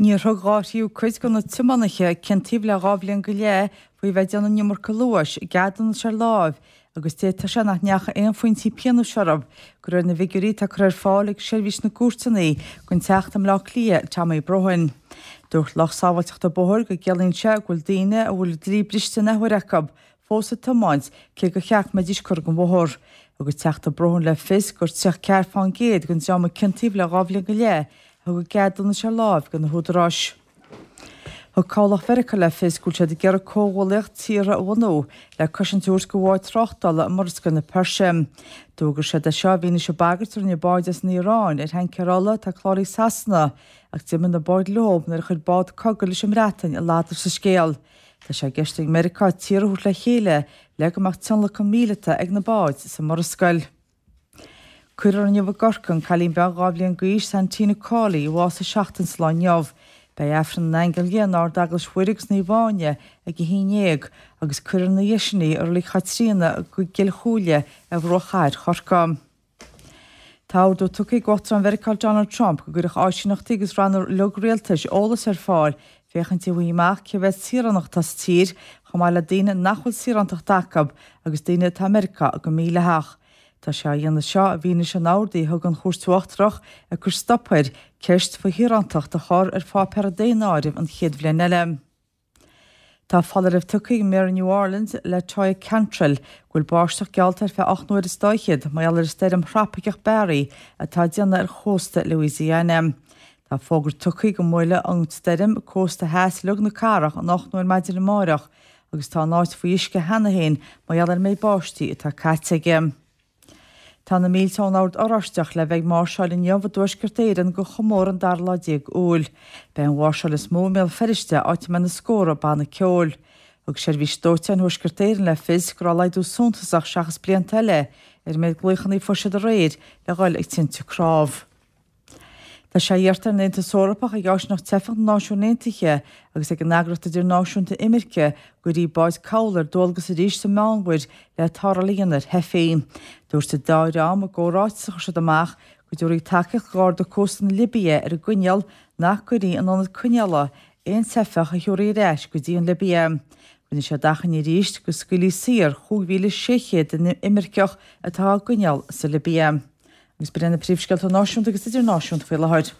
Ní thugáíú chuis go na tumanaiche cintíh le gábhlíonn go lé faoi bheith deanna nimar go luais gadan se láimh agus téta se nach neacha éon faointí peanú searab go raibh na bhigurí tá chuir fálaigh seirbhís na cuairtaí gon teachtam le lia tá mé brohain. Dúirt lech sábhailteachta bóthir go gealaonn se ghfuil daine a bhfuil drí briste na thuireachab fósa tomáins cé go cheach me díos chur go bóthir. Agus teachta brohann le fis gur teach cear fáin géad gon teama cintíh le gábhlíonn go lé thug go gadan se láimh go na húdarráis. Thug cálach Mherica le fis gúil sé de gear cóhalaocht tíre bhhanú le cosint dúirs go bháid trochtala marsca na Perse. Dúgur sé de seo bhína se bagartar na báidas na Iráin hen cerála tá chláirí sasna ach tíman na báid lob nar chud bád cogal sem rétain a látar sa scéal. Tá sé geisting Mherica tíreút le chéile le go amach tunla go míleta ag na báid sa marscail. Cuirear an jobh gorcan chalín beag gábhlíonn gaiis san tína cálaí bhása seachtain sláin neamh. Bei efran na engel géanar dagal shuirigs na bháine ag hínéag agus cuirear na dhéisinaí ar lí chaitrína go gil chúile a bhrochaid chorcam. Táú tucaí gotar an Mherica Donald Trump go gurach áisinachtaí agus rannar lug réaltais ólas ar fáil féchantí bhuiimeach ce bheith siranachtas tír chamáile daine nachfuil sirantach dacab agus daine tá Mherica go míleach. Tá se dhéanana seo a bhíine se nádaí thug an chóirtuachtarach a gur stoppaid ceist fa hirantacht a chur ar fá peradéáirih an chéad bhliain eile. Tá fallaribh tucaí mé New Orleans le Troy Cantrell ghfuil báisteach gealtar fe 8 nuair is dóichead mai allar steirim hrapaigech Barry atá déanana ar chósta Louisiana. Tá fógur tucaí go muile an steirim cósta heas lug na carach an 8 nuair maidir na máireach agus tá náid faoi isce hena héin mai allar mé báistí atá caiteige. Tá na míltán áard orráisteach le bheith máirseáil in neamh dúisgurtéireann go chomór an darláidíag úil. Ben bháirseáil is mó méal feriste áit me na scóra banna ceol. Ug sé bhí stóite an thuisgurtéireann le fis gur leidú súntasach seachas blian teile ar méid gluchannaí fuisiad a réad le gáil ag tintu crábh. Tá sé dheartar nénta sórapach a gheis nach tefach náisiúnéntiche agus ag an nagrachta idir náisiúnta imirce gurí báid cálar dulgus a ríis sa meánhuiir le tarlíonar heféin. Dúirta dáirám a ggóráitsa se amach go dúirí takeach gáir do cóstan Libia ar a gcuineal nach gurí an anad cuineala éon tefach a thuirí réis go dtíon Libia. Gine sé dachan í ríist go sculí sir chughhíle séchéad in imirceach atá gcuineal sa Libia. Agus brenn príomhsceilt náisiúnta agus idir náisiúnta fé lehaid.